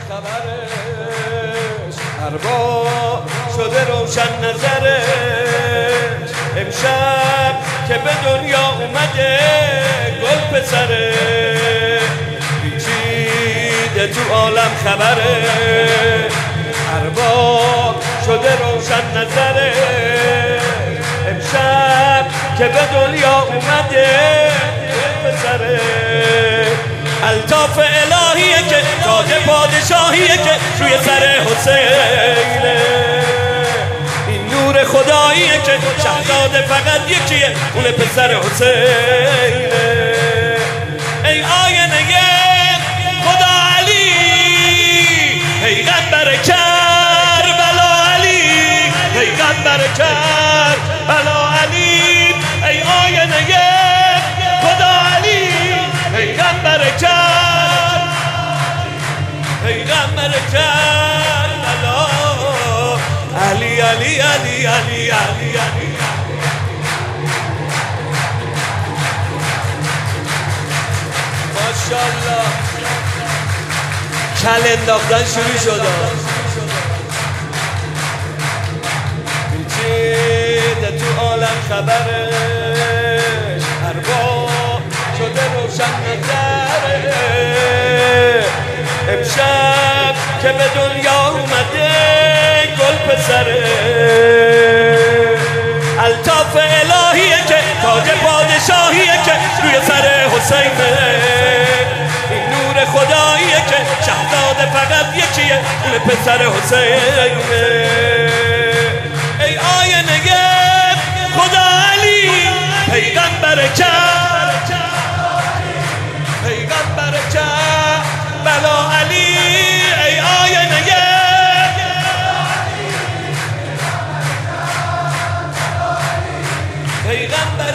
خبرش ارباب شده روشن نظرش امشب که به دنیا اومده گل پسره پیچیده تو عالم خبره ارباب شده روشن نظره امشب که به دنیا اومده گل پسره الطاف الهیه که تاج پادشاهیه که روی سر حسینه این نور خداییه که شهزاده فقط یکیه اون پسر حسینه ای آینه خدا علی پیغمبر کربلا علی پیغمبر کربلا علی ای آینه خدا علی پیغمبر کربلا علی علی علی علی علی علی ماشاءالله کل انداختن شروع شده پیچیده تو عالم خبرش ارباب شده روشن نظره امشب که به دنیا اومده گل پسره الطاف الهیه که تاج پادشاهیه که روی سر حسینه این نور خداییه که شهزاده فقط یکیه اون پسر حسینه ای آینه خدا علی پیغمبر پیغمبر کربلا علی ای آینه پیغمبر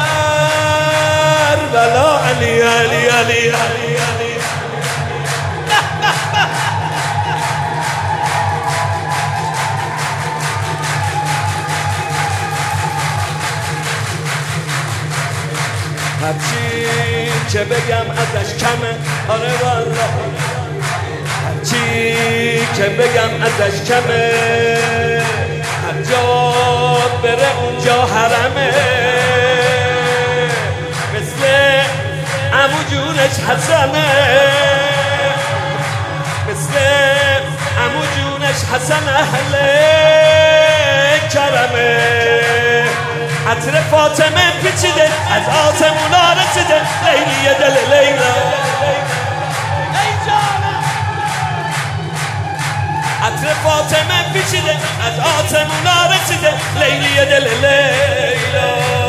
کربلا علی علی علی علی علی هرچی که بگم ازش کمه آره والله هرچی که بگم ازش کمه هر جا بره اونجا حرمه مثل عمو جونش حسنه مثل عمو جونش حسن اهل کرمه عطر فاطمه پیچیده از آسمونا رسیده لیلی دل لیلا ای جانم عطر فاطمه پیچیده از آسمونا رسیده لیلی دل لیلا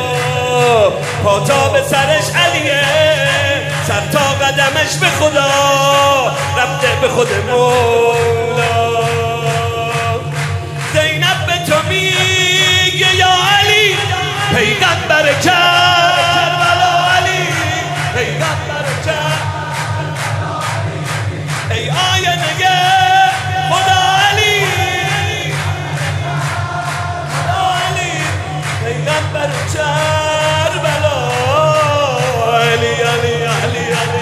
پا به سرش علیه سر تا قدمش به خدا رفته به خود مولا زینب به تو میگه یا علی پیغمبر کربلا علی پیغمبر کربلا ای آینه خدا علی پیغمبر کربلا علی علی علی علی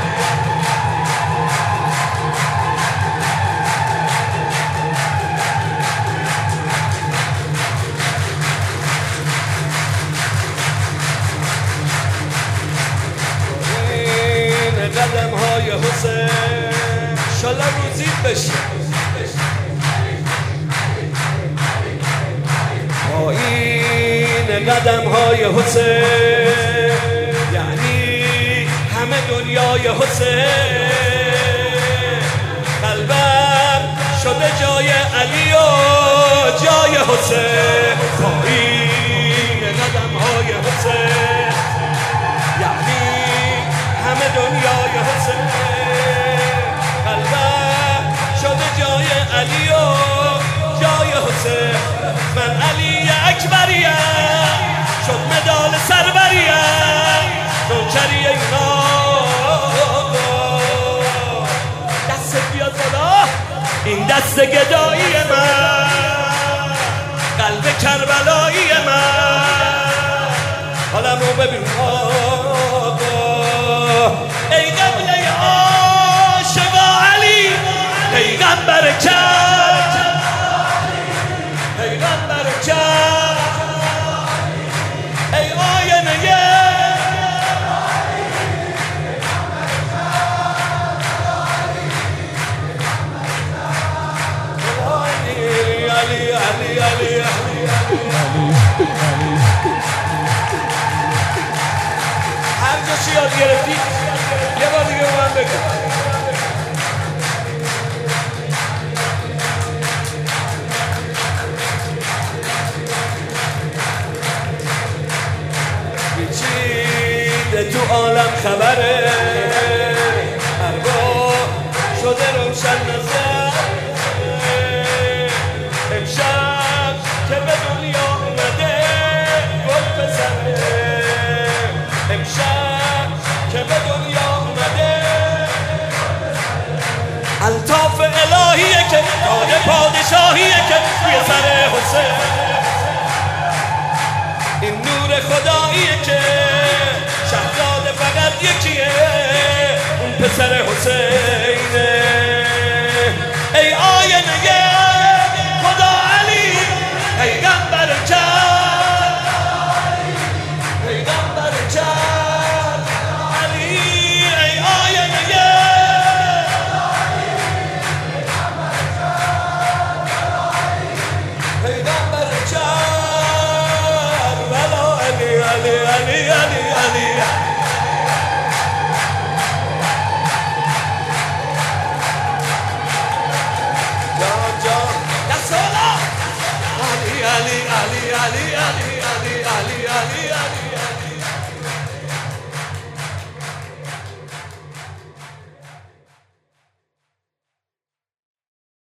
قدم های حسین شالا روزی بشه آیین قدم های حسین یعنی همه دنیای حسین قلبم شده جای علی و جای حسین آیین قدم های حسین یعنی همه دنیای حسین قلبم شده جای علی و جای حسین من علی اکبریم شد مدال سروریم نوکری اینا دست بیاد بالا این دست گدایی من قلب کربلایی من حالمو ببین آقا ای قبله عاشقا علی الطاف الهیه که تاج پادشاهیه که روی سر حسین، این نور خداییه که شهزاده فقط یکیه، اون پسر حسین.